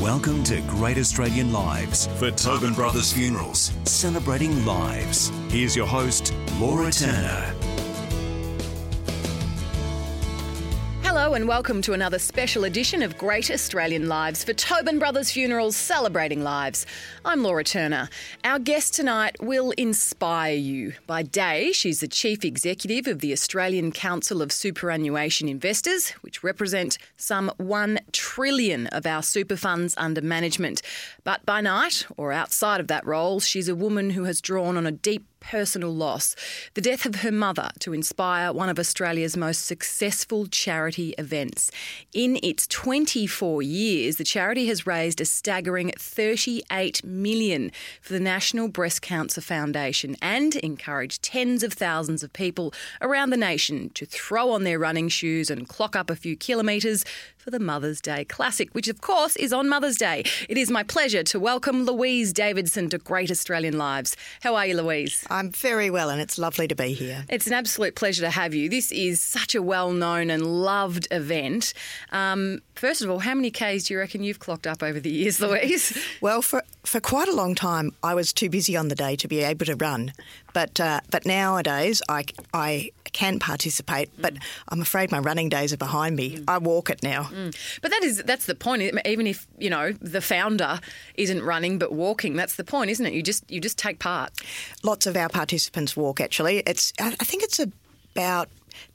Welcome to Great Australian Lives for Tobin Brothers Funerals, celebrating lives. Here's your host, Laura Turner. Hello and welcome to another special edition of Great Australian Lives for Tobin Brothers Funerals, celebrating lives. I'm Laura Turner. Our guest tonight will inspire you. By day, she's the Chief Executive of the Australian Council of Superannuation Investors, which represent some 1 trillion of our super funds under management. But by night, or outside of that role, she's a woman who has drawn on a deep personal loss, the death of her mother, to inspire one of Australia's most successful charity events. In its 24 years, the charity has raised a staggering $38 million for the National Breast Cancer Foundation and encouraged tens of thousands of people around the nation to throw on their running shoes and clock up a few kilometres for the Mother's Day Classic, which of course is on Mother's Day. It is my pleasure to welcome Louise Davidson to Great Australian Lives. How are you, Louise? I'm very well, and it's lovely to be here. It's an absolute pleasure to have you. This is such a well-known and loved event. First of all, how many Ks do you reckon you've clocked up over the years, Louise? Well, for quite a long time, I was too busy on the day to be able to run. But nowadays, I can participate, but I'm afraid my running days are behind me. I walk it now. But that's the point. Even if, the founder isn't running but walking, that's the point, isn't it? You just take part. Lots of our participants walk, actually. I think it's about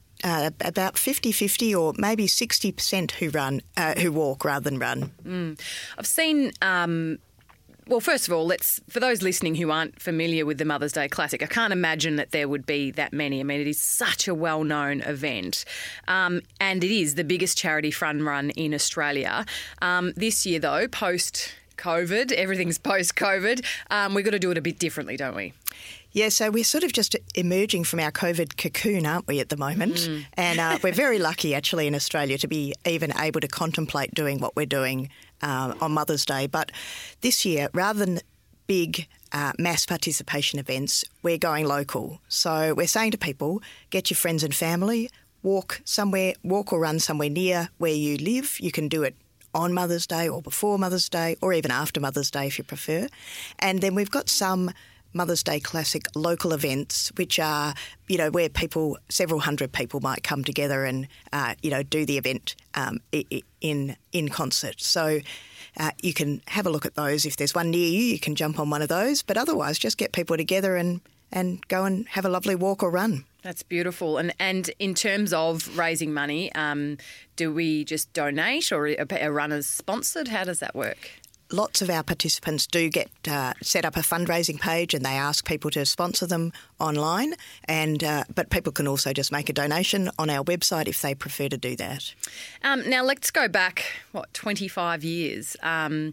50-50 or maybe 60% who walk rather than run. I've seen... Well, first of all, for those listening who aren't familiar with the Mother's Day Classic, I can't imagine that there would be that many. I mean, it is such a well-known event, and it is the biggest charity fun run in Australia. This year, though, post-COVID, everything's post-COVID, we've got to do it a bit differently, don't we? Yeah, so we're sort of just emerging from our COVID cocoon, aren't we, at the moment? And we're very lucky, actually, in Australia to be even able to contemplate doing what we're doing on Mother's Day. But this year, rather than big mass participation events, we're going local. So we're saying to people, get your friends and family, walk or run somewhere near where you live. You can do it on Mother's Day or before Mother's Day or even after Mother's Day if you prefer. And then we've got some Mother's Day Classic local events, which are, where several hundred people might come together and, do the event in concert. So you can have a look at those. If there's one near you, you can jump on one of those. But otherwise, just get people together and go and have a lovely walk or run. That's beautiful. And in terms of raising money, do we just donate or are runners sponsored? How does that work? Lots of our participants do get set up a fundraising page and they ask people to sponsor them online. But people can also just make a donation on our website if they prefer to do that. Now, let's go back, 25 years. And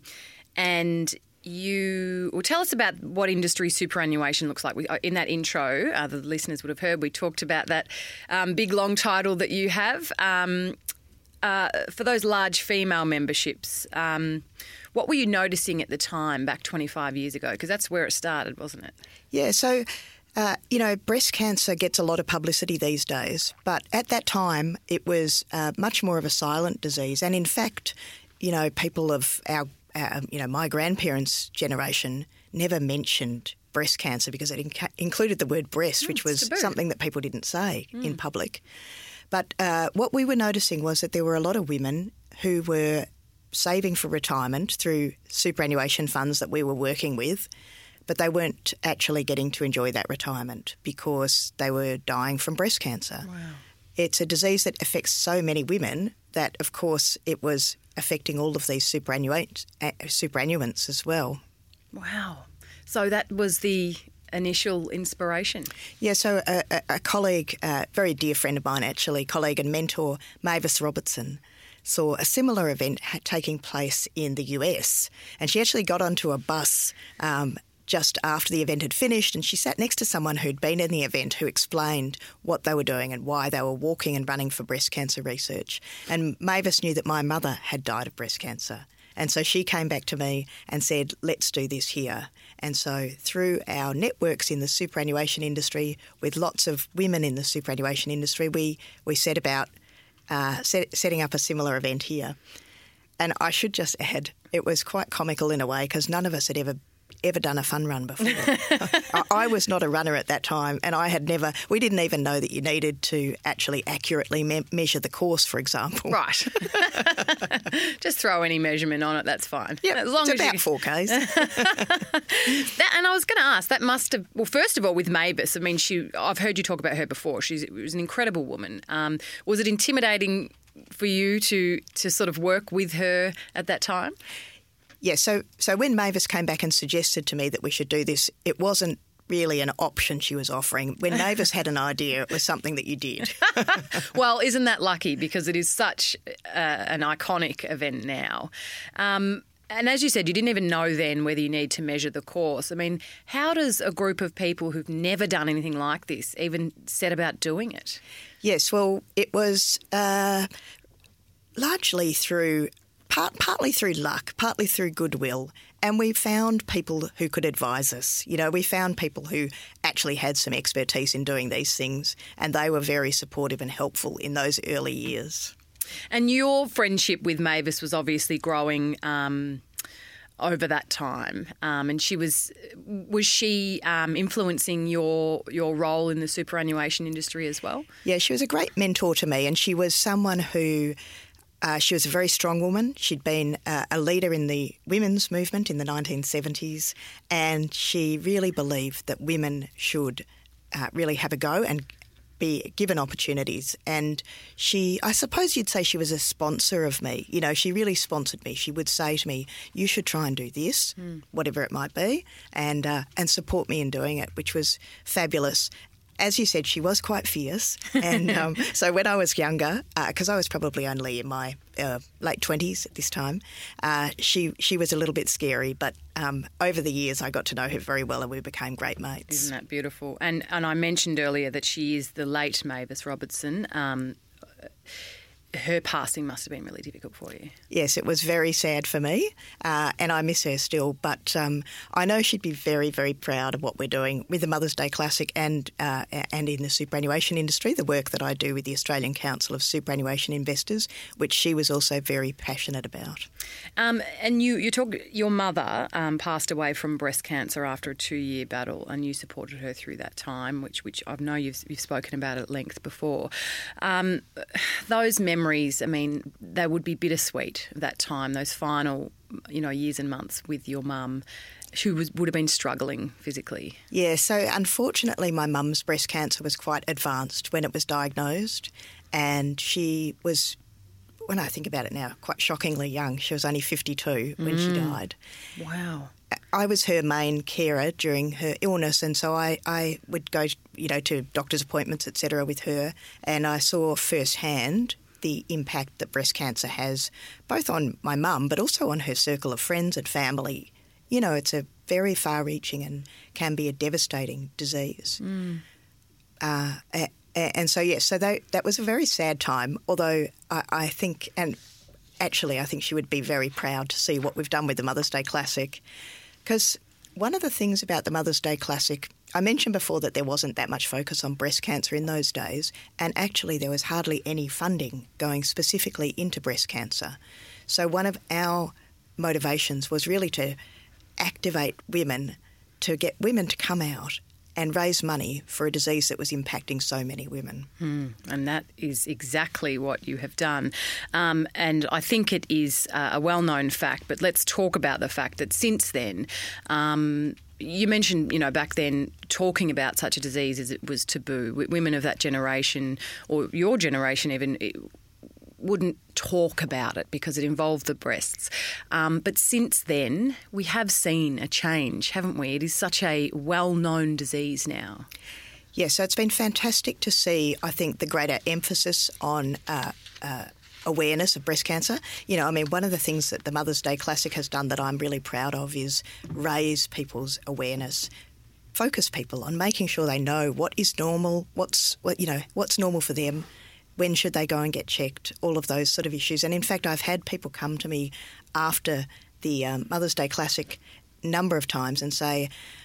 you will tell us about what industry superannuation looks like. In that intro, the listeners would have heard, we talked about that big, long title that you have. For those large female memberships, what were you noticing at the time back 25 years ago? Because that's where it started, wasn't it? Yeah, so, breast cancer gets a lot of publicity these days, but at that time it was much more of a silent disease. And in fact, people of our my grandparents' generation never mentioned breast cancer because it included the word breast, which was something that people didn't say in public. But what we were noticing was that there were a lot of women who were saving for retirement through superannuation funds that we were working with, but they weren't actually getting to enjoy that retirement because they were dying from breast cancer. Wow. It's a disease that affects so many women that, of course, it was affecting all of these superannuants as well. Wow. So that was the initial inspiration? Yeah, so a colleague, a very dear friend of mine actually, colleague and mentor, Mavis Robertson, saw a similar event taking place in the US, and she actually got onto a bus just after the event had finished, and she sat next to someone who'd been in the event who explained what they were doing and why they were walking and running for breast cancer research. And Mavis knew that my mother had died of breast cancer. And so she came back to me and said, let's do this here. And so through our networks in the superannuation industry, with lots of women in the superannuation industry, we set about setting up a similar event here. And I should just add, it was quite comical in a way because none of us had ever done a fun run before. I was not a runner at that time, and we didn't even know that you needed to actually accurately measure the course, for example. Right. Just throw any measurement on it, that's fine. Yeah, it's about 4Ks. And I was going to ask, that must have, well, first of all, with Mavis, I mean, I've heard you talk about her before. She was an incredible woman. Was it intimidating for you to sort of work with her at that time? Yeah, so when Mavis came back and suggested to me that we should do this, it wasn't really an option she was offering. When Mavis had an idea, it was something that you did. Well, isn't that lucky? Because it is such an iconic event now. And as you said, you didn't even know then whether you need to measure the course. I mean, how does a group of people who've never done anything like this even set about doing it? Yes, well, it was largely through... partly through luck, partly through goodwill, and we found people who could advise us. You know, we found people who actually had some expertise in doing these things, and they were very supportive and helpful in those early years. And your friendship with Mavis was obviously growing over that time, and was she influencing your role in the superannuation industry as well? Yeah, she was a great mentor to me, and she was someone who... she was a very strong woman. She'd been a leader in the women's movement in the 1970s, and she really believed that women should really have a go and be given opportunities. And I suppose you'd say she was a sponsor of me. You know, she really sponsored me. She would say to me, you should try and do this, whatever it might be, and support me in doing it, which was fabulous. As you said, she was quite fierce. And so when I was younger, because I was probably only in my late 20s at this time, she was a little bit scary. But over the years, I got to know her very well and we became great mates. Isn't that beautiful? And I mentioned earlier that she is the late Mavis Robertson. Her passing must have been really difficult for you. Yes, it was very sad for me, and I miss her still. But I know she'd be very, very proud of what we're doing with the Mother's Day Classic and in the superannuation industry, the work that I do with the Australian Council of Superannuation Investors, which she was also very passionate about. And you talk. Your mother passed away from breast cancer after a 2-year battle, and you supported her through that time, which I know you've spoken about at length before. Those memories, I mean, they would be bittersweet that time, those final, years and months with your mum, who would have been struggling physically. Yeah, so unfortunately my mum's breast cancer was quite advanced when it was diagnosed, and she was, when I think about it now, quite shockingly young. She was only 52 when she died. Wow. I was her main carer during her illness, and so I would go, to doctor's appointments, etc., with her, and I saw firsthand the impact that breast cancer has both on my mum but also on her circle of friends and family. It's a very far-reaching and can be a devastating disease. And so, yes, so that was a very sad time, although I think, and actually I think she would be very proud to see what we've done with the Mother's Day Classic, because one of the things about the Mother's Day Classic, I mentioned before that there wasn't that much focus on breast cancer in those days, and actually there was hardly any funding going specifically into breast cancer. So one of our motivations was really to activate women, to get women to come out and raise money for a disease that was impacting so many women. And that is exactly what you have done. And I think it is a well-known fact, but let's talk about the fact that since then, you mentioned, back then talking about such a disease as it was taboo. Women of that generation, or your generation even, wouldn't talk about it because it involved the breasts. But since then, we have seen a change, haven't we? It is such a well-known disease now. Yeah, so it's been fantastic to see, I think, the greater emphasis on awareness of breast cancer. One of the things that the Mother's Day Classic has done that I'm really proud of is raise people's awareness, focus people on making sure they know what is normal, what's normal for them, when should they go and get checked, all of those sort of issues. And in fact, I've had people come to me after the Mother's Day Classic a number of times and say,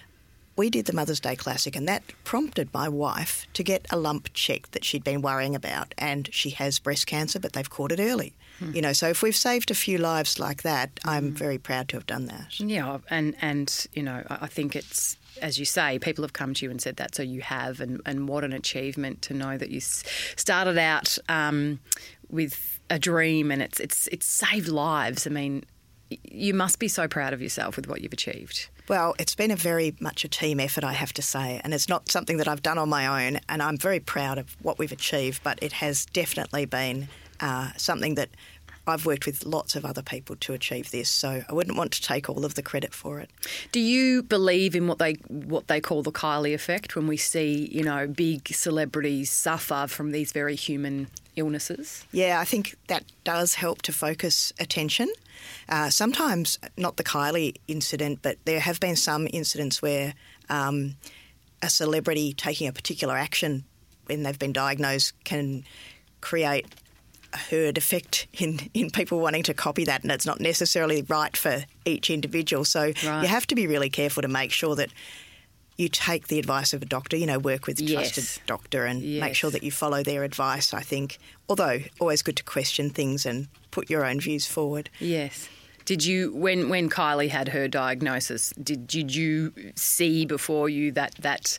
we did the Mother's Day Classic, and that prompted my wife to get a lump checked that she'd been worrying about, and she has breast cancer, but they've caught it early. So if we've saved a few lives like that, I'm very proud to have done that. Yeah, and I think it's, as you say, people have come to you and said that, so you have, and what an achievement to know that you started out with a dream, and it's saved lives. I mean, you must be so proud of yourself with what you've achieved. Well, it's been very much a team effort, I have to say, and it's not something that I've done on my own, and I'm very proud of what we've achieved, but it has definitely been something that I've worked with lots of other people to achieve this, so I wouldn't want to take all of the credit for it. Do you believe in what they call the Kylie effect, when we see, big celebrities suffer from these very human illnesses? Yeah, I think that does help to focus attention. Sometimes not the Kylie incident, but there have been some incidents where a celebrity taking a particular action when they've been diagnosed can create a herd effect in people wanting to copy that, and it's not necessarily right for each individual. So You have to be really careful to make sure that you take the advice of a doctor, work with a trusted doctor and make sure that you follow their advice, I think. Although always good to question things and put your own views forward. Yes. Did you, when Kylie had her diagnosis, did you see before you that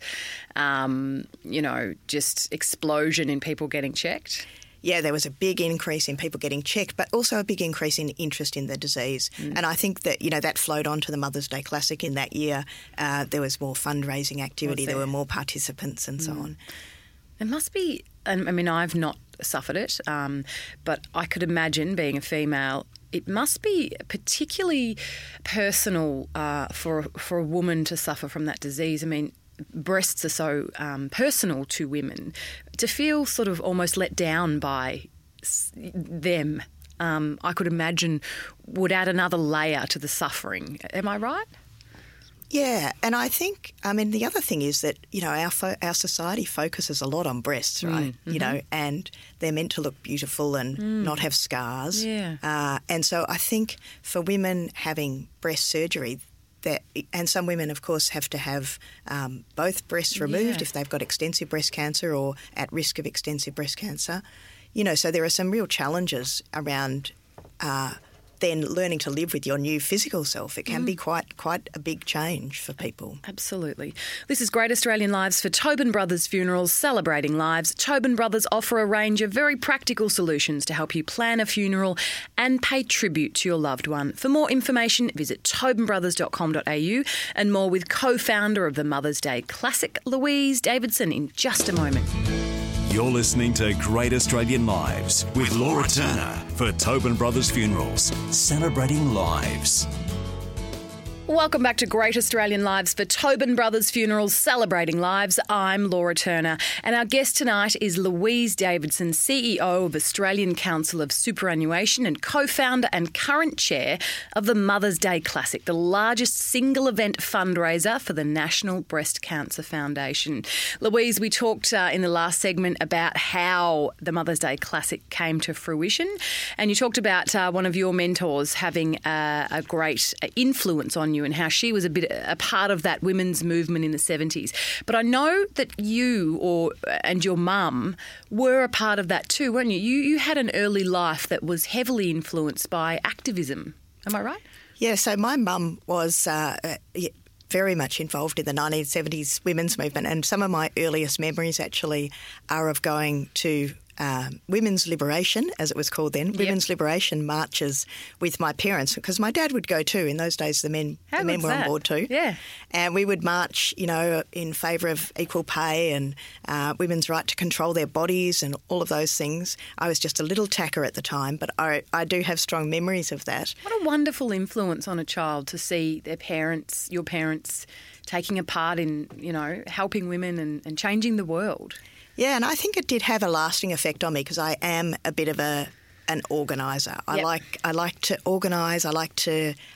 just explosion in people getting checked? Yeah, there was a big increase in people getting checked, but also a big increase in interest in the disease. And I think that, that flowed on to the Mother's Day Classic in that year. There was more fundraising activity, there were more participants and so on. It must be, I mean, I've not suffered it, but I could imagine, being a female, it must be particularly personal for a woman to suffer from that disease. I mean, breasts are so personal to women. To feel sort of almost let down by them, I could imagine would add another layer to the suffering. Am I right? Yeah, and I think, the other thing is that, our society focuses a lot on breasts, right? And they're meant to look beautiful and not have scars. Yeah. And so I think for women having breast surgery, and some women, of course, have to have both breasts removed if they've got extensive breast cancer or at risk of extensive breast cancer. So there are some real challenges around then learning to live with your new physical self. It can be quite a big change for people. Absolutely. This is Great Australian Lives for Tobin Brothers Funerals, celebrating lives. Tobin Brothers offer a range of very practical solutions to help you plan a funeral and pay tribute to your loved one. For more information, visit tobinbrothers.com.au, and more with co-founder of the Mother's Day Classic, Louise Davidson, in just a moment. You're listening to Great Australian Lives with Laura Turner for Tobin Brothers Funerals, celebrating lives. Welcome back to Great Australian Lives for Tobin Brothers Funerals, celebrating lives. I'm Laura Turner, and our guest tonight is Louise Davidson, CEO of Australian Council of Superannuation and co-founder and current chair of the Mother's Day Classic, the largest single event fundraiser for the National Breast Cancer Foundation. Louise, we talked in the last segment about how the Mother's Day Classic came to fruition, and you talked about one of your mentors having a great influence on you and how she was a part of that women's movement in the 70s. But I know that you and your mum were a part of that too, weren't you? You had an early life that was heavily influenced by activism. Am I right? Yeah, so my mum was very much involved in the 1970s women's movement, and some of my earliest memories actually are of going to Women's Liberation, as it was called then, Women's Liberation marches with my parents, because my dad would go too. In those days, the men were on board too. Yeah. And we would march, in favour of equal pay and women's right to control their bodies and all of those things. I was just a little tacker at the time, but I do have strong memories of that. What a wonderful influence on a child to see your parents taking a part in, helping women and changing the world. Yeah, and I think it did have a lasting effect on me because I am a bit of an organiser. I like to organise. I'd like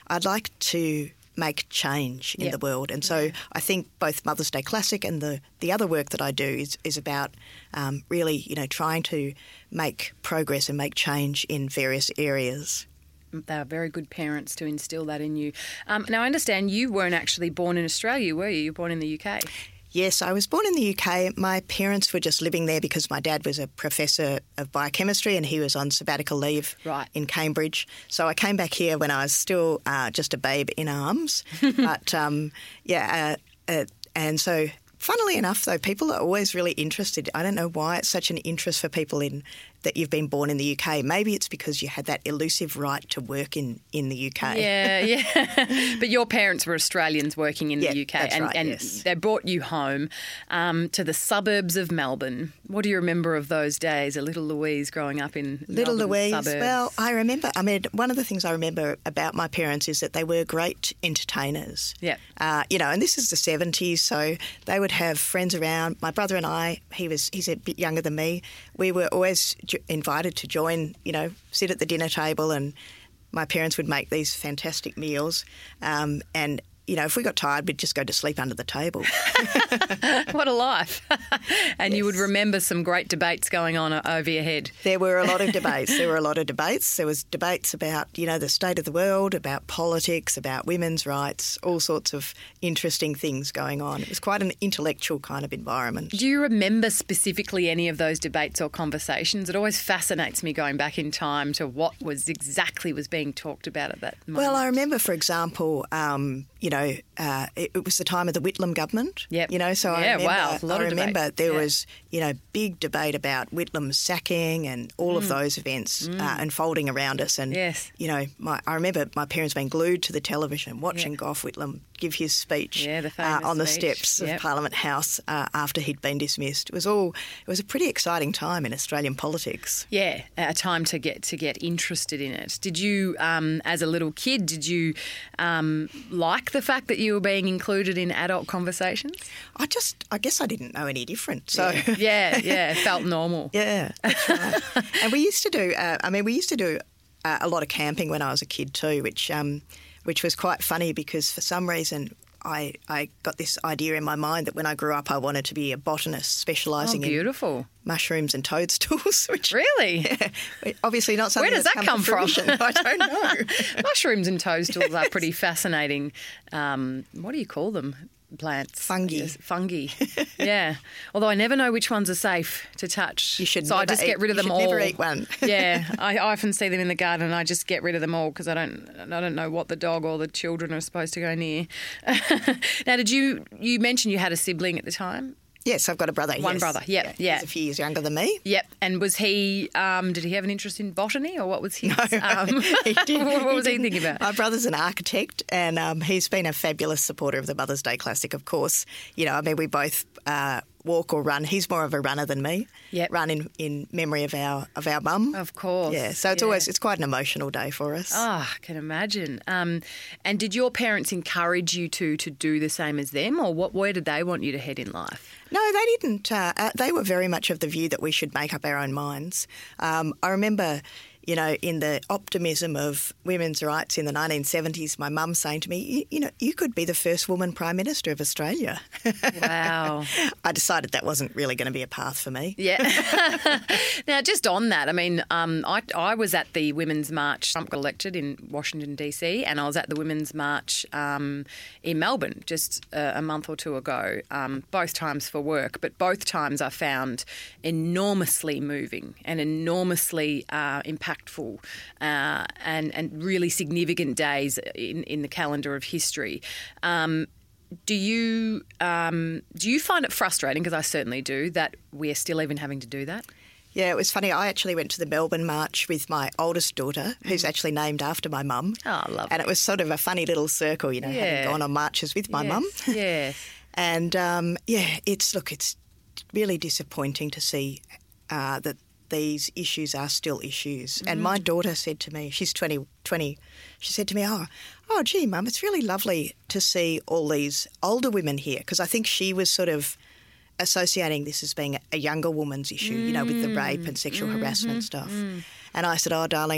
to make change in the world, and so I think both Mother's Day Classic and the other work that I do is about really trying to make progress and make change in various areas. they were very good parents to instill that in you. Now, I understand you weren't actually born in Australia, were you? You were born in the UK. Yes, I was born in the UK. My parents were just living there because my dad was a professor of biochemistry and he was on sabbatical leave in Cambridge. So I came back here when I was still just a babe in arms. But, and so funnily enough, though, people are always really interested. I don't know why it's such an interest for people in that you've been born in the UK. Maybe it's because you had that elusive right to work in the UK. Yeah. But your parents were Australians working in the UK, that's right, and yes. they brought you home to the suburbs of Melbourne. What do you remember of those days, a little Louise growing up in Little Melbourne Louise, suburbs? well, one of the things I remember about my parents is that they were great entertainers. Yeah. And this is the 70s, so they would have friends around. My brother and I, he's a bit younger than me, we were always invited to join, sit at the dinner table, and my parents would make these fantastic meals. And if we got tired, we'd just go to sleep under the table. What a life. And you would remember some great debates going on over your head. There were a lot of debates. There was debates about, the state of the world, about politics, about women's rights, all sorts of interesting things going on. It was quite an intellectual kind of environment. Do you remember specifically any of those debates or conversations? It always fascinates me going back in time to what was being talked about at that moment. Well, I remember, for example, it was the time of the Whitlam government. Yep. So I remember there was, big debate about Whitlam's sacking and all of those events unfolding around us. And, yes. I remember my parents being glued to the television watching Gough Whitlam give his speech on the steps of Parliament House after he'd been dismissed. It was a pretty exciting time in Australian politics. Yeah, a time to get interested in it. Did you, as a little kid, like the fact that you were being included in adult conversations? I guess I didn't know any different. So yeah, it felt normal. Yeah, that's right. And we used to do. A lot of camping when I was a kid too, which was quite funny because for some reason I got this idea in my mind that when I grew up I wanted to be a botanist specialising in mushrooms and toadstools. Which, really? Yeah, obviously not something. Where does that come from? I don't know. Mushrooms and toadstools are pretty fascinating. What do you call them? Plants. Fungi. Yes, fungi. Yeah. Although I never know which ones are safe to touch. You should I just get rid of them all. Never eat one. Yeah. I often see them in the garden and I just get rid of them all because I don't know what the dog or the children are supposed to go near. Now, did you mention you had a sibling at the time? Yes, I've got a brother. One brother, yeah. He's a few years younger than me. Yep. And was he, did he have an interest in botany or what was his? No, he did. What was he thinking about? My brother's an architect and he's been a fabulous supporter of the Mother's Day Classic, of course. We both walk or run. He's more of a runner than me. Yep. Run in memory of our mum. Of course. Yeah, so it's quite an emotional day for us. Oh, I can imagine. And did your parents encourage you to do the same as them, or where did they want you to head in life? No, they didn't. They were very much of the view that we should make up our own minds. I remember, in the optimism of women's rights in the 1970s, my mum saying to me, you could be the first woman Prime Minister of Australia. Wow. I decided that wasn't really going to be a path for me. Yeah. Now, just on that, I mean, I was at the Women's March. Trump got elected in Washington, D.C., and I was at the Women's March in Melbourne just a month or two ago, both times for work, but both times I found enormously moving and enormously impactful and really significant days in the calendar of history. Do you find it frustrating, because I certainly do, that we're still even having to do that? Yeah, it was funny. I actually went to the Melbourne March with my oldest daughter, who's actually named after my mum. Oh, lovely. And it was sort of a funny little circle, having gone on marches with my mum. Yes. And, it's really disappointing to see that these issues are still issues. And my daughter said to me, she's 20, she said to me, oh, gee, Mum, it's really lovely to see all these older women here, because I think she was sort of associating this as being a younger woman's issue, with the rape and sexual harassment stuff. And I said, oh, darling,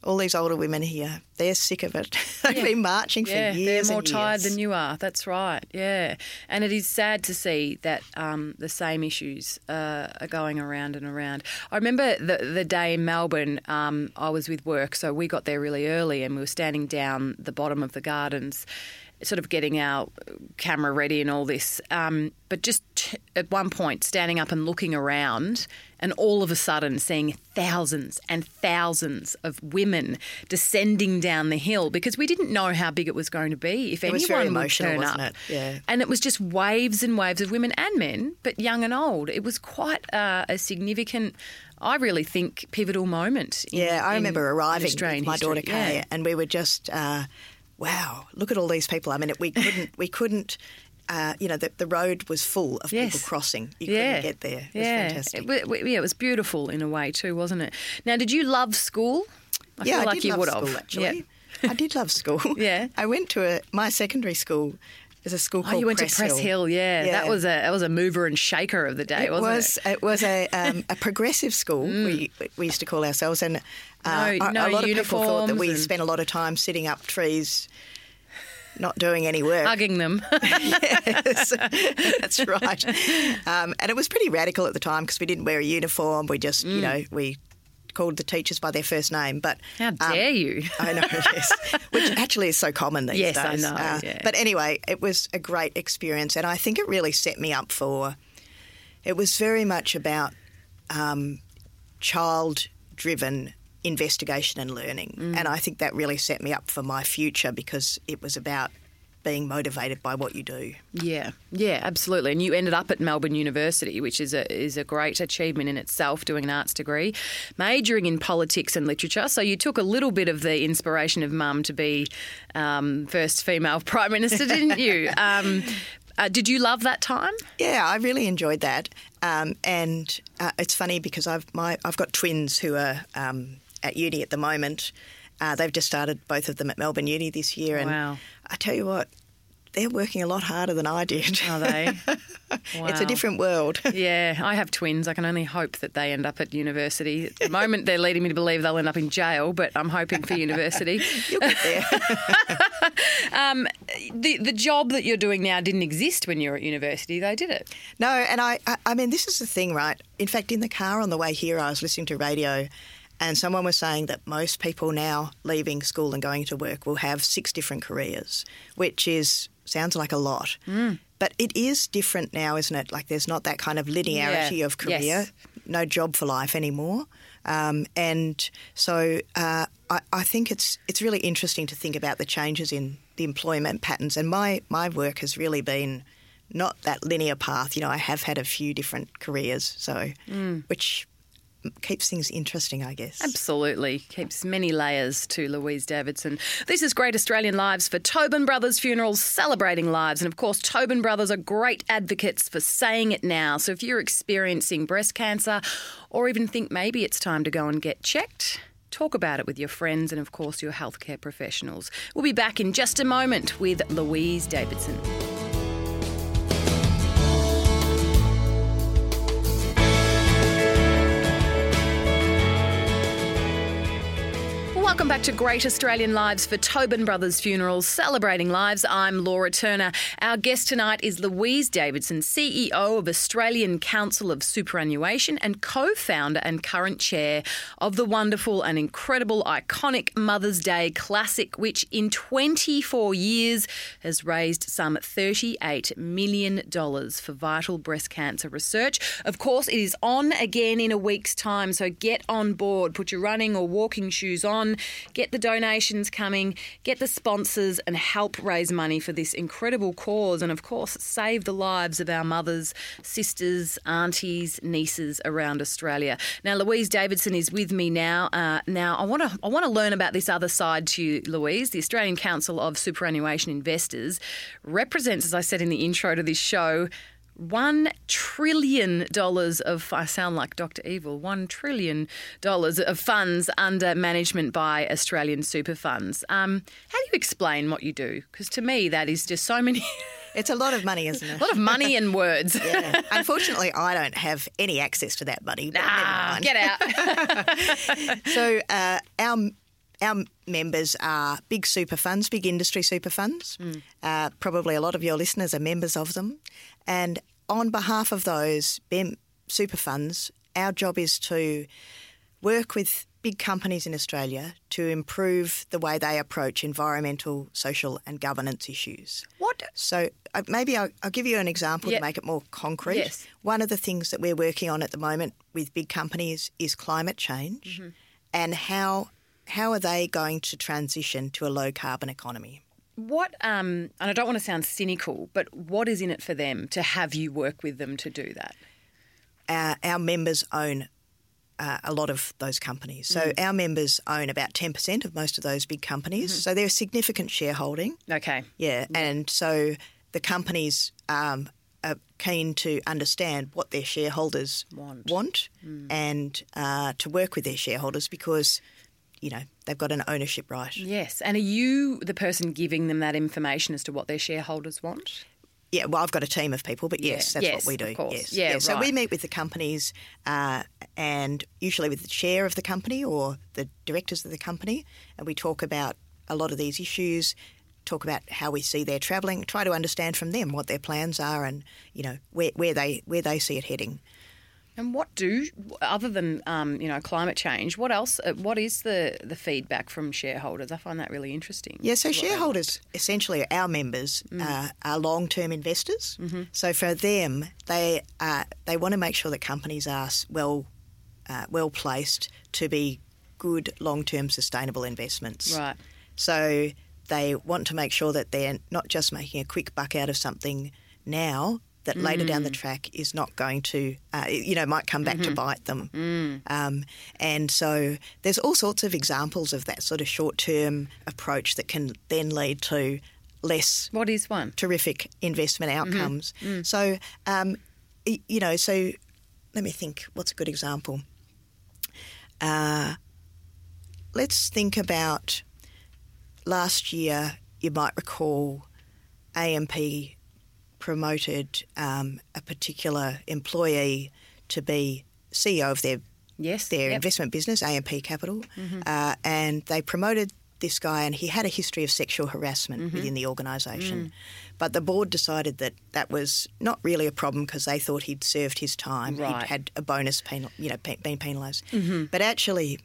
all these older women here, they're sick of it. They've been marching for years and years. They're more tired than you are. That's right, yeah. And it is sad to see that the same issues are going around and around. I remember the day in Melbourne, I was with work, so we got there really early and we were standing down the bottom of the gardens sort of getting our camera ready and all this. But just at one point standing up and looking around and all of a sudden seeing thousands and thousands of women descending down the hill because we didn't know how big it was going to be, if anyone would turn up. It? Yeah. And it was just waves and waves of women and men, but young and old. It was quite a significant, I really think, pivotal moment. I remember arriving with my daughter Kay, yeah. and we were just... wow, look at all these people. I mean, we couldn't, the road was full of people crossing. You couldn't get there. It was fantastic. It was beautiful in a way too, wasn't it? Now, did you love school? I feel like you would have. School, actually. Yeah. I did love school. Yeah. I went to my secondary school. There's a school called you went Press to Press Hill, yeah. That was a mover and shaker of the day, wasn't it? It was a progressive school, we used to call ourselves, and a lot of people thought that we spent a lot of time sitting up trees, not doing any work. Hugging them. Yes, that's right. And it was pretty radical at the time because we didn't wear a uniform. We just, we called the teachers by their first name. But how dare you? I know, yes. Which actually is so common these days. Yes, I know. Yeah. But anyway, it was a great experience, and I think it really set me up for... It was very much about child-driven investigation and learning, and I think that really set me up for my future because it was about being motivated by what you do. Yeah, absolutely. And you ended up at Melbourne University, which is a great achievement in itself, doing an arts degree, majoring in politics and literature. So you took a little bit of the inspiration of Mum to be first female Prime Minister, didn't you? Did you love that time? Yeah, I really enjoyed that. And it's funny because I've got twins who are at uni at the moment. They've just started, both of them, at Melbourne Uni this year. And wow. I tell you what, they're working a lot harder than I did. Are they? Wow. It's a different world. Yeah, I have twins. I can only hope that they end up at university. At the moment, they're leading me to believe they'll end up in jail, but I'm hoping for university. You'll get there. The job that you're doing now didn't exist when you were at university, though, did it? No, and I mean, this is the thing, right? In fact, in the car on the way here, I was listening to radio, and someone was saying that most people now leaving school and going to work will have 6 different careers, which sounds like a lot. But it is different now, isn't it? Like there's not that kind of linearity of career, no job for life anymore. And so I think it's really interesting to think about the changes in the employment patterns. And my work has really been not that linear path. I have had a few different careers, so which keeps things interesting, I guess. Absolutely. Keeps many layers to Louise Davidson. This is Great Australian Lives for Tobin Brothers Funerals, celebrating lives. And, of course, Tobin Brothers are great advocates for saying it now. So if you're experiencing breast cancer or even think maybe it's time to go and get checked, talk about it with your friends and, of course, your healthcare professionals. We'll be back in just a moment with Louise Davidson. Welcome back to Great Australian Lives for Tobin Brothers Funerals, celebrating lives. I'm Laura Turner. Our guest tonight is Louise Davidson, CEO of Australian Council of Superannuation and co-founder and current chair of the wonderful and incredible iconic Mother's Day Classic, which in 24 years has raised some $38 million for vital breast cancer research. Of course, it is on again in a week's time, so get on board. Put your running or walking shoes on. Get the donations coming, get the sponsors and help raise money for this incredible cause and, of course, save the lives of our mothers, sisters, aunties, nieces around Australia. Now, Louise Davidson is with me now. I want to learn about this other side to you, Louise. The Australian Council of Superannuation Investors represents, as I said in the intro to this show, $1 trillion of, I sound like Dr. Evil, $1 trillion of funds under management by Australian super funds. How do you explain what you do? Because to me, that is just so many... It's a lot of money, isn't it? A lot of money and words. Yeah. Unfortunately, I don't have any access to that money. But get out. So our members are big super funds, big industry super funds. Probably a lot of your listeners are members of them. And on behalf of those super funds, our job is to work with big companies in Australia to improve the way they approach environmental, social and governance issues. What? So maybe I'll give you an example to make it more concrete. Yes. One of the things that we're working on at the moment with big companies is climate change and how are they going to transition to a low-carbon economy. What, and I don't want to sound cynical, but what is in it for them to have you work with them to do that? Our members own a lot of those companies. So our members own about 10% of most of those big companies. So they're a significant shareholding. Okay. Yeah, and so the companies are keen to understand what their shareholders want and to work with their shareholders because, you know, they've got an ownership right. Yes. And are you the person giving them that information as to what their shareholders want? Yeah, well, I've got a team of people, but yes, that's what we do. Of course. Yes. Yeah, right. So we meet with the companies and usually with the chair of the company or the directors of the company, and we talk about a lot of these issues, talk about how we see they're travelling, try to understand from them what their plans are and, you know, where they see it heading. And what other than, climate change, what else, what is the feedback from shareholders? I find that really interesting. Yeah, so shareholders, essentially our members, are long-term investors. So for them, they want to make sure that companies are well placed to be good long-term sustainable investments. Right. So they want to make sure that they're not just making a quick buck out of something now, that later down the track is not going to, might come back to bite them. And so there's all sorts of examples of that sort of short-term approach that can then lead to less What is one? terrific investment outcomes. So, so let me think, what's a good example? Let's think about last year, you might recall AMP promoted a particular employee to be CEO of their investment business, AMP Capital, and they promoted this guy and he had a history of sexual harassment within the organisation. But the board decided that that was not really a problem because they thought he'd served his time. Right. He'd had a bonus, been penalised. But actually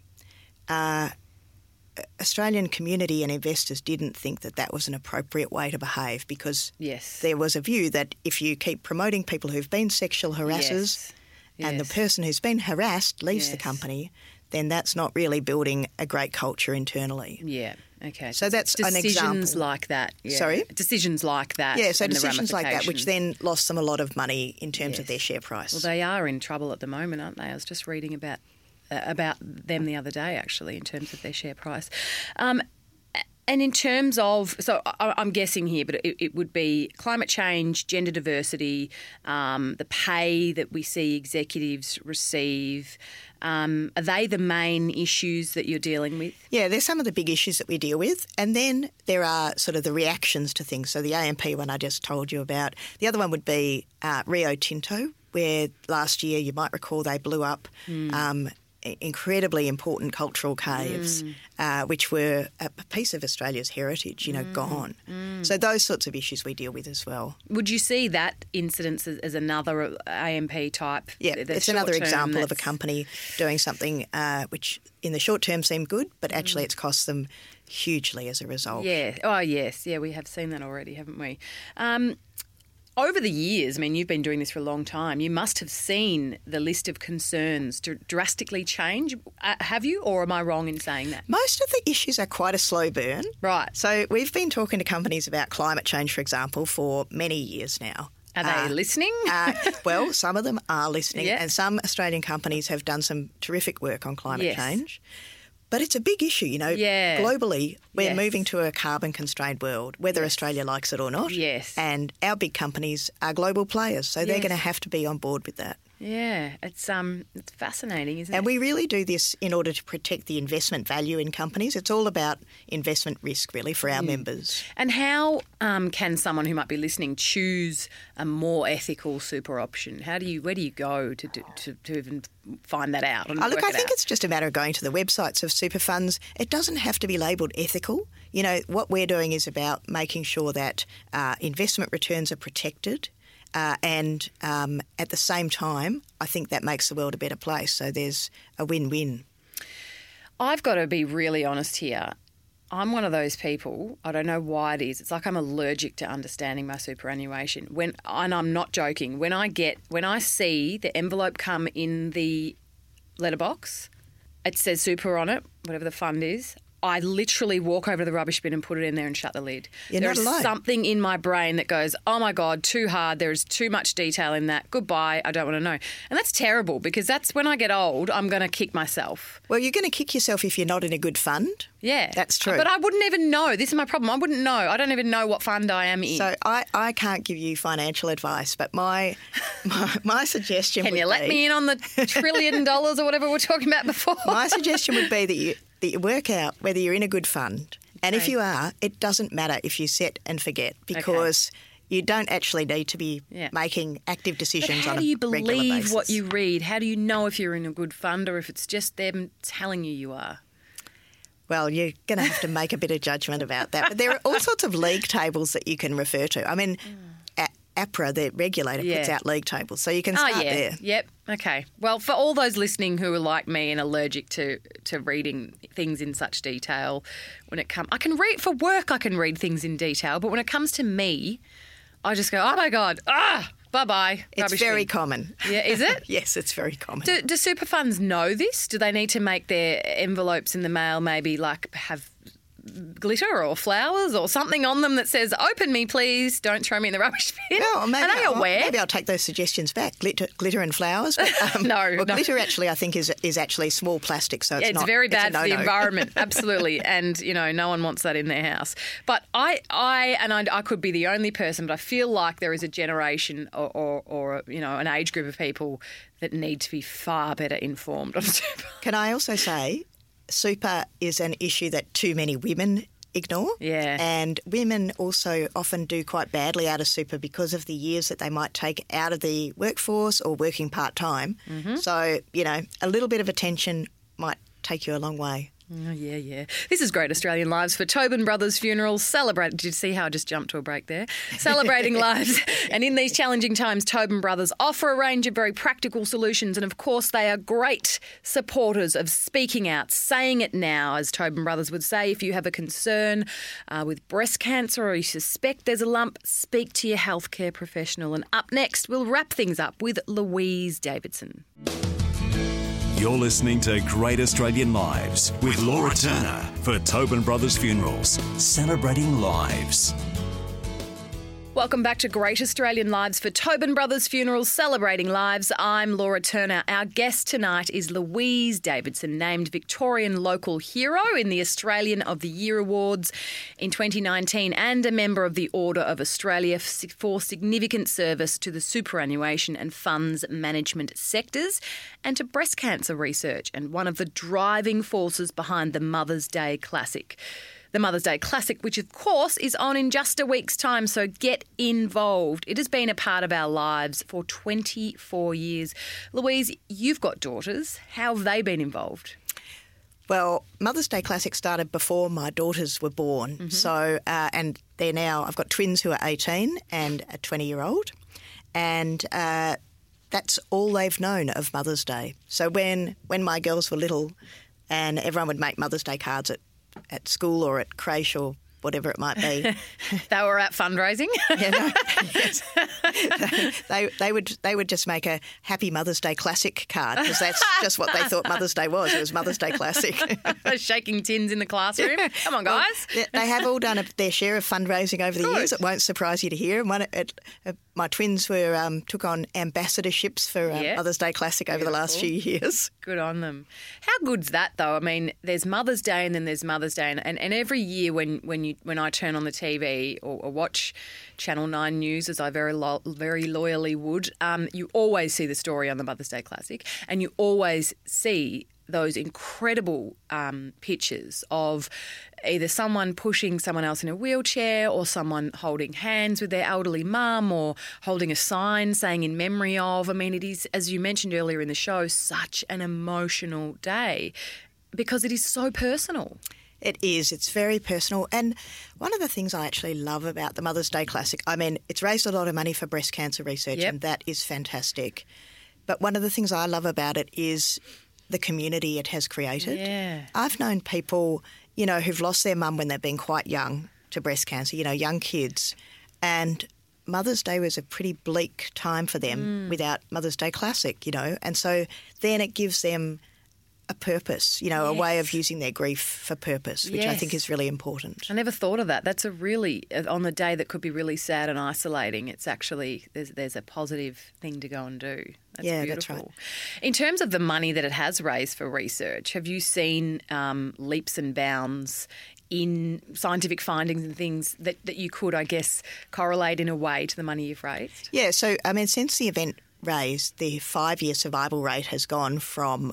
Australian community and investors didn't think that that was an appropriate way to behave because there was a view that if you keep promoting people who've been sexual harassers and the person who's been harassed leaves the company, then that's not really building a great culture internally. Yeah, okay. So that's an example. Decisions like that. Yeah. Sorry? Decisions like that. Yeah, so decisions like that, which then lost them a lot of money in terms of their share price. Well, they are in trouble at the moment, aren't they? I was just reading about them the other day, actually, in terms of their share price. And in terms of, so I'm guessing here, but it would be climate change, gender diversity, the pay that we see executives receive. Are they the main issues that you're dealing with? Yeah, they're some of the big issues that we deal with. And then there are sort of the reactions to things. So the AMP one I just told you about. The other one would be Rio Tinto, where last year, you might recall, they blew up incredibly important cultural caves, which were a piece of Australia's heritage, gone. So those sorts of issues we deal with as well. Would you see that incidence as another AMP type? Yeah, it's another example of a company doing something which in the short term seemed good, but actually it's cost them hugely as a result. Yeah. Oh, yes. Yeah, we have seen that already, haven't we? Over the years, I mean, you've been doing this for a long time, you must have seen the list of concerns drastically change. Have you, or am I wrong in saying that? Most of the issues are quite a slow burn. Right. So we've been talking to companies about climate change, for example, for many years now. Are they listening? Well, some of them are listening, Yeah. and some Australian companies have done some terrific work on climate change. But it's a big issue, Globally, we're moving to a carbon-constrained world, whether Australia likes it or not. Yes. And our big companies are global players, so they're going to have to be on board with that. Yeah, it's fascinating, isn't it? And we really do this in order to protect the investment value in companies. It's all about investment risk, really, for our members. And how can someone who might be listening choose a more ethical super option? Where do you go to even find that out? And I think it's just a matter of going to the websites of super funds. It doesn't have to be labelled ethical. You know, what we're doing is about making sure that investment returns are protected. And at the same time, I think that makes the world a better place. So there's a win-win. I've got to be really honest here. I'm one of those people, I don't know why it is, it's like I'm allergic to understanding my superannuation. And I'm not joking, when I see the envelope come in the letterbox, it says super on it, whatever the fund is, I literally walk over to the rubbish bin and put it in there and shut the lid. There's something in my brain that goes, oh my God, too hard. There is too much detail in that. Goodbye. I don't want to know. And that's terrible because that's when I get old, I'm going to kick myself. Well, you're going to kick yourself if you're not in a good fund. Yeah. That's true. But I wouldn't even know. This is my problem. I wouldn't know. I don't even know what fund I am in. So I can't give you financial advice, but my suggestion would be... Can you let me in on the $1 trillion or whatever we were talking about before? My suggestion would be that you work out whether you're in a good fund. And if you are, it doesn't matter if you set and forget because you don't actually need to be making active decisions on a regular basis. How do you believe what you read? How do you know if you're in a good fund or if it's just them telling you are? Well, you're going to have to make a bit of judgment about that. But there are all sorts of league tables that you can refer to. I mean, APRA, the regulator, puts out league tables, so you can start there. Yep. Okay. Well, for all those listening who are like me and allergic to reading things in such detail, I can read for work. I can read things in detail, but when it comes to me, I just go, oh my God, bye-bye. It's very common. Yeah, is it? Yes, it's very common. Do super funds know this? Do they need to make their envelopes in the mail maybe like have glitter or flowers or something on them that says, open me please, don't throw me in the rubbish bin? No, maybe are they aware? Maybe I'll take those suggestions back, glitter and flowers. But, no. Glitter actually I think is actually small plastic, so it's not... It's very bad for the environment, absolutely, and no one wants that in their house. But I could be the only person, but I feel like there is a generation or an age group of people that need to be far better informed on super. Can I also say... Super is an issue that too many women ignore. Yeah. And women also often do quite badly out of super because of the years that they might take out of the workforce or working part-time. Mm-hmm. So, a little bit of attention might take you a long way. Oh, yeah. This is Great Australian Lives for Tobin Brothers Funerals. Did you see how I just jumped to a break there? Celebrating lives. And in these challenging times, Tobin Brothers offer a range of very practical solutions. And, of course, they are great supporters of speaking out, saying it now, as Tobin Brothers would say. If you have a concern with breast cancer or you suspect there's a lump, speak to your healthcare professional. And up next, we'll wrap things up with Louise Davidson. You're listening to Great Australian Lives with Laura Turner for Tobin Brothers Funerals, celebrating lives. Welcome back to Great Australian Lives for Tobin Brothers Funerals, celebrating lives. I'm Laura Turner. Our guest tonight is Louise Davidson, named Victorian Local Hero in the Australian of the Year Awards in 2019 and a member of the Order of Australia for significant service to the superannuation and funds management sectors and to breast cancer research, and one of the driving forces behind the Mother's Day Classic. The Mother's Day Classic, which of course is on in just a week's time, so get involved. It has been a part of our lives for 24 years. Louise, you've got daughters. How have they been involved? Well, Mother's Day Classic started before my daughters were born. Mm-hmm. So, and they're now, I've got twins who are 18 and a 20-year-old. And that's all they've known of Mother's Day. So when my girls were little and everyone would make Mother's Day cards at school or at creche or whatever it might be. They were at fundraising? Yes. They would just make a Happy Mother's Day Classic card because that's just what they thought Mother's Day was. It was Mother's Day Classic. Shaking tins in the classroom. Come on, guys. Well, they have all done their share of fundraising over the years. It won't surprise you to hear. my twins took on ambassadorships for Mother's Day Classic over the last few years. Good on them. How good's that, though? I mean, there's Mother's Day and then there's Mother's Day, and every year when I turn on the TV or watch Channel 9 News, as I very loyally would, you always see the story on the Mother's Day Classic, and you always see those incredible pictures of either someone pushing someone else in a wheelchair or someone holding hands with their elderly mum or holding a sign saying in memory of. I mean, it is, as you mentioned earlier in the show, such an emotional day because it is so personal. It is. It's very personal. And one of the things I actually love about the Mother's Day Classic, I mean, it's raised a lot of money for breast cancer research and that is fantastic. But one of the things I love about it is the community it has created. Yeah. I've known people, you know, who've lost their mum when they've been quite young to breast cancer, you know, young kids. And Mother's Day was a pretty bleak time for them without Mother's Day Classic, you know. And so then it gives them a purpose, you know, a way of using their grief for purpose, which I think is really important. I never thought of that. That's a really, on the day that could be really sad and isolating, it's actually, there's a positive thing to go and do. That's beautiful. That's right. In terms of the money that it has raised for research, have you seen leaps and bounds in scientific findings and things that you could, I guess, correlate in a way to the money you've raised? Yeah, so, I mean, since the event raised, the 5-year survival rate has gone from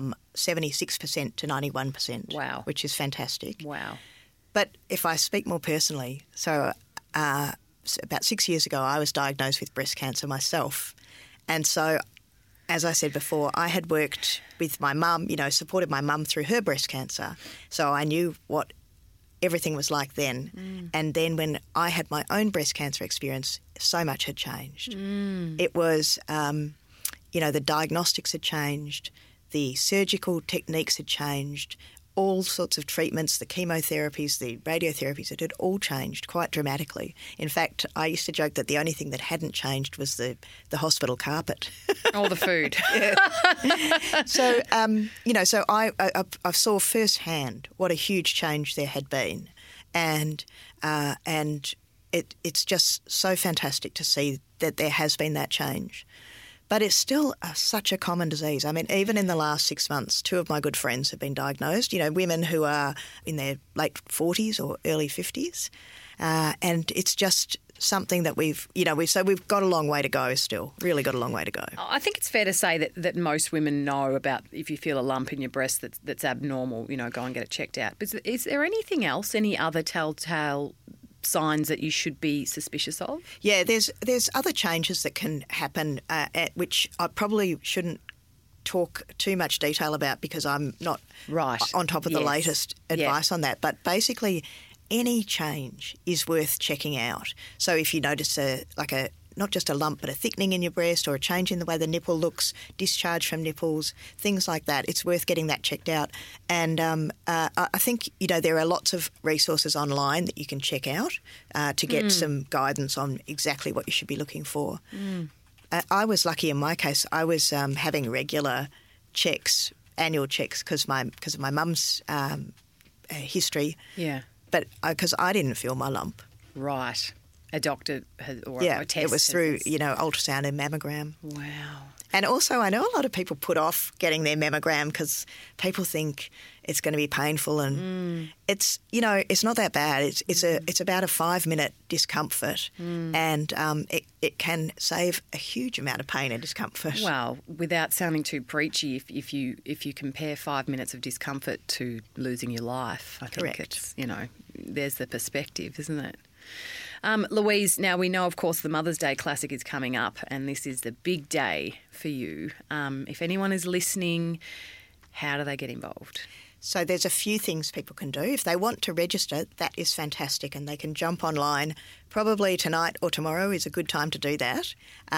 76% to 91%. Wow. Which is fantastic. Wow. But if I speak more personally, so about 6 years ago I was diagnosed with breast cancer myself. And so, as I said before, I had worked with my mum, you know, supported my mum through her breast cancer. So I knew what everything was like then. And then when I had my own breast cancer experience, so much had changed. It was, you know, the diagnostics had changed, the surgical techniques had changed, all sorts of treatments, the chemotherapies, the radiotherapies, it had all changed quite dramatically. In fact, I used to joke that the only thing that hadn't changed was the hospital carpet. All the food. So, you know, so I saw firsthand what a huge change there had been. And it's just so fantastic to see that there has been that change. But it's still such a common disease. I mean, even in the last 6 months, 2 of my good friends have been diagnosed, you know, women who are in their late 40s or early 50s. And it's just something that we've got a long way to go still, really got a long way to go. I think it's fair to say that most women know about if you feel a lump in your breast that's abnormal, you know, go and get it checked out. But is there anything else, any other telltale signs that you should be suspicious of? Yeah, there's other changes that can happen which I probably shouldn't talk too much detail about because I'm not on top of the latest advice on that. But basically, any change is worth checking out. So if you notice not just a lump but a thickening in your breast or a change in the way the nipple looks, discharge from nipples, things like that, it's worth getting that checked out. And I think, you know, there are lots of resources online that you can check out to get some guidance on exactly what you should be looking for. I was lucky in my case. I was having regular checks, annual checks, because of my mum's history. Yeah. But because I didn't feel my lump. Right. A doctor or a test? It was through, you know, ultrasound and mammogram. Wow. And also I know a lot of people put off getting their mammogram because people think it's going to be painful and it's, you know, it's not that bad. It's about a 5-minute discomfort and it can save a huge amount of pain and discomfort. Well, without sounding too preachy, if you compare 5 minutes of discomfort to losing your life, I think it's, you know, there's the perspective, isn't it? Louise, now we know, of course, the Mother's Day Classic is coming up and this is the big day for you. If anyone is listening, how do they get involved? So there's a few things people can do. If they want to register, that is fantastic and they can jump online. Probably tonight or tomorrow is a good time to do that.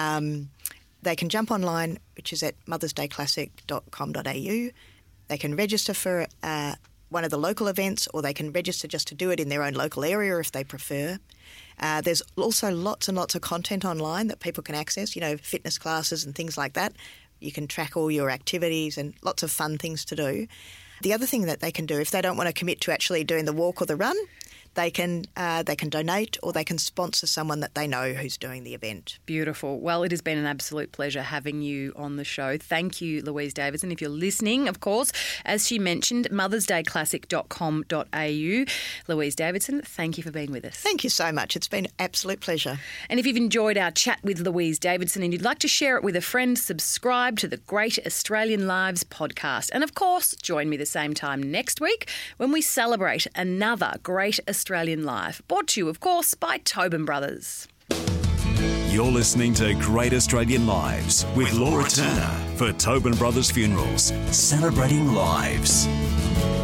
They can jump online, which is at mothersdayclassic.com.au. They can register for one of the local events or they can register just to do it in their own local area if they prefer. There's also lots and lots of content online that people can access, you know, fitness classes and things like that. You can track all your activities and lots of fun things to do. The other thing that they can do, if they don't want to commit to actually doing the walk or the run, they can donate or they can sponsor someone that they know who's doing the event. Beautiful. Well, it has been an absolute pleasure having you on the show. Thank you, Louise Davidson. If you're listening, of course, as she mentioned, mothersdayclassic.com.au. Louise Davidson, thank you for being with us. Thank you so much. It's been an absolute pleasure. And if you've enjoyed our chat with Louise Davidson and you'd like to share it with a friend, subscribe to the Great Australian Lives podcast. And of course, join me the same time next week when we celebrate another Great Australian Life. Brought to you, of course, by Tobin Brothers. You're listening to Great Australian Lives with Laura Turner for Tobin Brothers Funerals, celebrating lives.